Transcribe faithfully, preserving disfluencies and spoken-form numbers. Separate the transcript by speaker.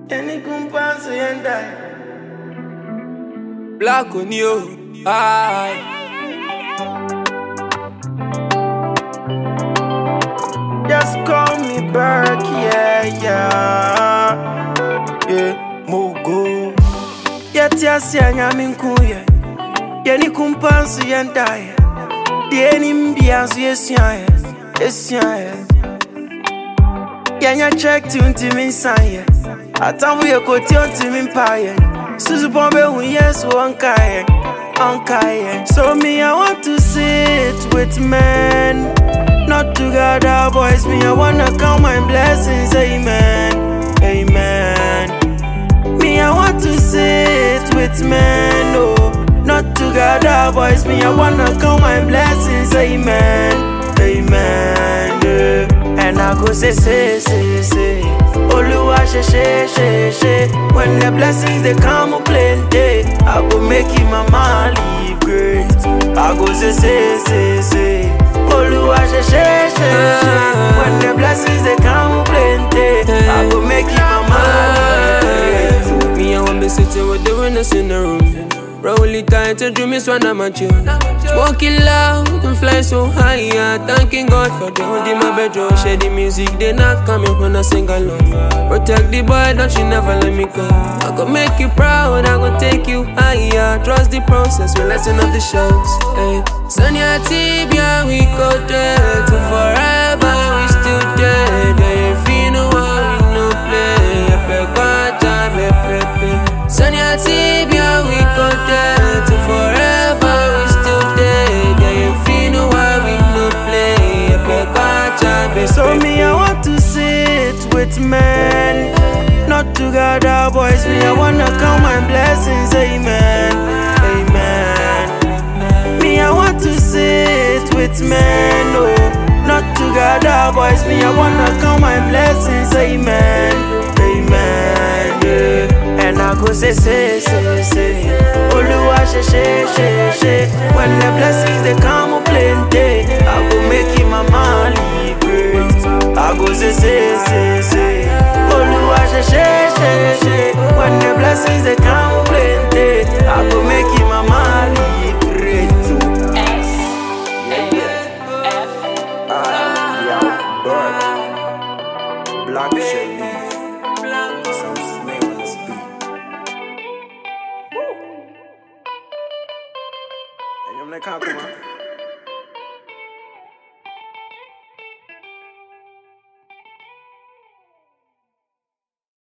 Speaker 1: Any kumpansu yenda.
Speaker 2: Black on you, aye.
Speaker 1: Just call me Burke, yeah, yeah. Yeah, Mogo. Yet yasia nyaminkuye. Yeni kumpansu yenda. Dieni mbiansu yesia, yesia. Yanya check to intimin sanye. Atambu ye koti intimin paye. Suzu bombe yes unkaye, unkaye. So me I want to sit with men, not together boys. Me I wanna count my blessings, amen, amen. Me I want to sit with men, no, not together boys. Me I wanna count my blessings, amen, amen. Yeah. And I go say, say, say, say, Oluwa she, she, she, she. When the blessings they come up plenty, I go make him mama live great. I go say, say, say, say, Oluwa she, she, she, she. When the blessings they come up plenty, I go make him mama live great.
Speaker 2: Me I want be sitting with the winners in the room. Roll it tight and dream is when I'm at you. Smoking loud and fly so high, yeah. Thanking God for the hood in my bedroom. Share the music, they not coming when I sing along. Protect the boy, don't you never let me go. I go make you proud, I go take you higher. Trust the process, we lesson of the shows. Hey, Sonia Tibia, we go there to forever, we still there. There if you know how we no play. Epe kwacha, epe epe. Sonia Tibia, we go there to forever, we still there. There if you know how we no play. Epe kwacha, epe epe.
Speaker 1: So me I want to sit with men, not together boys. Me I wanna count my blessings, amen, amen. Me I want to sit with men, no, not together boys. Me I wanna count my blessings, amen, amen. Yeah. And I go say, say, say, say, Oluwa she, she, she, she. When the blessings they come up plenty, I go make him mama live great. I go say, say, say, say, Oluwa she, she, she, she. When the blessings they come up plenty, I go make him mama live great. Black Shelly, some snail on the beat. Woo! Hey, I'm like, come on.